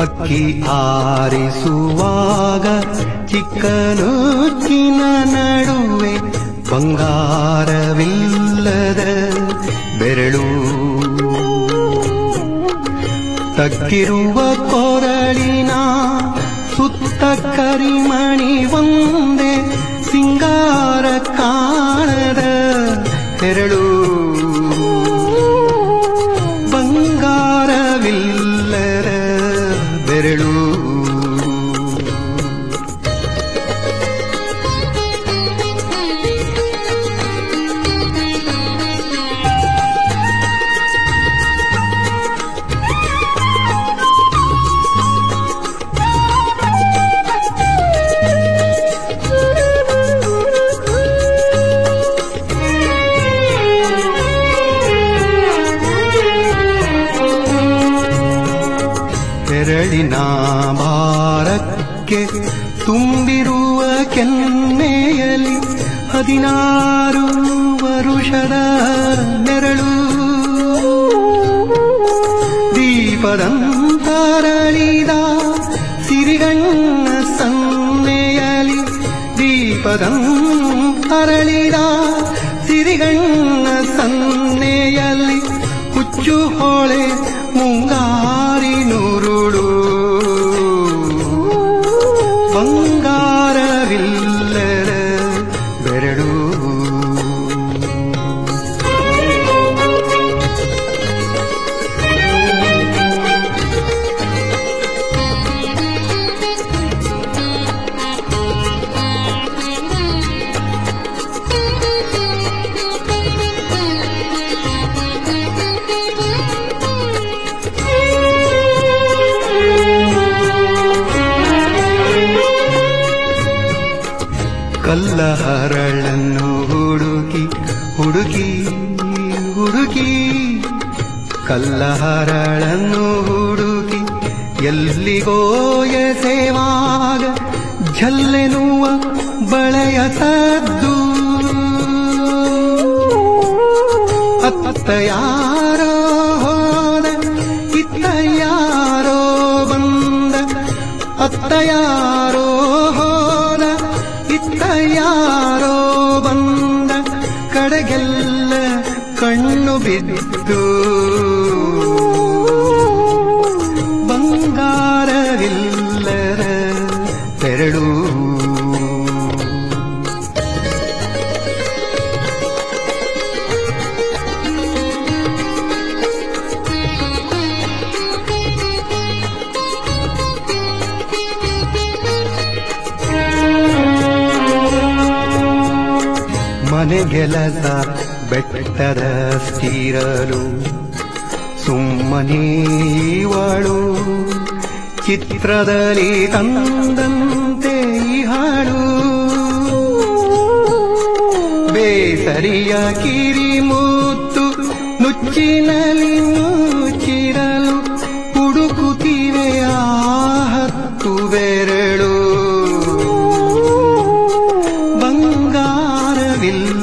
ಅಕ್ಕಿ ಆರಿಸುವಾಗ ಚಿಕ್ಕನೂಚಿನ ನಡುವೆ ಬಂಗಾರವಿಲ್ಲದ ಬೆರಳು, ತಗ್ಗಿರುವ ಕೊರಳಿನ ಸುತ್ತ ಕರಿಮಣಿ ಒಂದೇ ಸಿಂಗಾರ ಕಾಣದ ಹೆರಳು, ಬಂಗಾರವಿಲ್ಲದ ಬೆರಳು. ಬೆರಳಿನ ಭಾರಕ್ಕೆ ತುಂಬಿರುವ ಕೆನ್ನೆಯಲ್ಲಿ 16 ವರುಷದ ನೆರಳು, ದೀಪದಂತರಳಿದ ಸಿರಿಗಣ್ಣ ಸನ್ನೆಯಲಿ, ದೀಪದಂತರಳಿದ ಸಿರಿಗಣ್ಣ ಸನ್ನೆಯಲ್ಲಿ ಹುಚ್ಚು ಹೊಳೆ ಮುಂಗಾರಿ ನುರುಳು, ಬಂಗಾರವಿಲ್ಲದ ಬೆರಳು. ಕಲ್ಲಹರಳನ್ನು ಹುಡುಕಿ ಹುಡುಕಿ ಹುಡುಕಿ, ಕಲ್ಲಹರಳನ್ನು ಹುಡುಕಿ ಎಲ್ಲಿಗೋ ಎಸೆವಾಗ ಝಲ್ಲೆನ್ನುವ ಬಳೆಯ ಸದ್ದು, ಅತ್ತ ಯಾರೋ ಹೋದ ಇತ್ತ ಯಾರೋ ಬಂದ, ಅತ್ತ ಯಾರೋ ಹೋದ ಇತ್ತ ಯಾರೋ ಬಂದ, ಕಡೆಗೆಲ್ಲ ಕಣ್ಣು ಬಿದ್ದು ಬಂಗಾರವಿಲ್ಲದ ಬೆರಳು. ಮನೆಗೆಲಸ ಬೆಟ್ಟದ ಸ್ಥಿರಲು ಸುಮ್ಮನೀವಳು, ಚಿತ್ರದಲ್ಲಿ ತಂದಂತೆ ಹಾಡು, ಬೇಸರಿಯ ಕಿರಿಮೂತ್ತು ನುಚ್ಚಿನಲ್ಲಿ ಮುಚ್ಚಿರಲು ಹುಡುಕುತ್ತಿವೆ ಆ 10 ಬೆರಳು, ಬಂಗಾರವಿಲ್ಲ